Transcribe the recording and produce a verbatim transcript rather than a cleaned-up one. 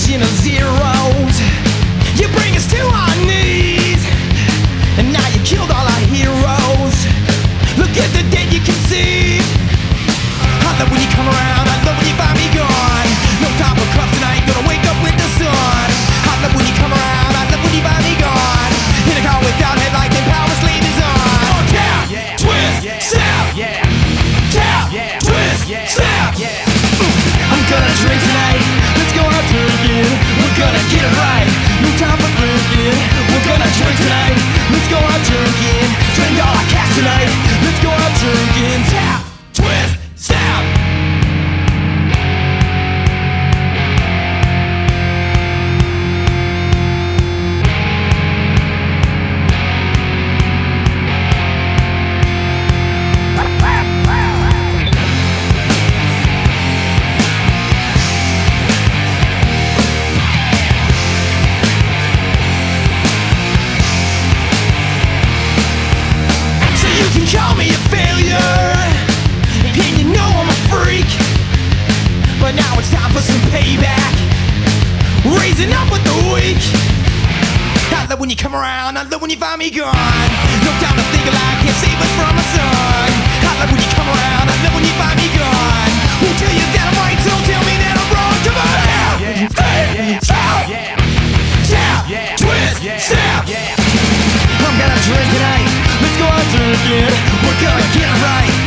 collection of zeros. You bring us to our knees, and now you killed all our heroes. Look at the dead you conceived. I love when you come around, I love when you find me gone. No time for cuffs tonight, gonna wake up with the sun. I love when you come around, I love when you find me gone. In a car without headlights and power slave is on. On tap, yeah, twist, yeah, snap, yeah, tap, yeah, twist, yeah, snap, yeah. I'm gonna drink tonight, let's go out drinking. We're gonna get it right, no time for drinking. We're gonna drink tonight, let's go out drinking. Spend all our cash tonight, let's go out drinking. Tap, twist, snap. You can call me a failure, and you know I'm a freak, but now it's time for some payback. Raising up with the weak. I love when you come around, I love when you find me gone. No time to think alike, can't save us from a son. I love when you come around, I love when you find me gone. Who'll tell you that I'm right, so tell me that I'm wrong. Come on now, yeah, yeah, snap, yeah, tap, yeah, twist, yeah, snap, yeah. I'm gonna drink tonight, let's go out drinking. We're gonna get it right.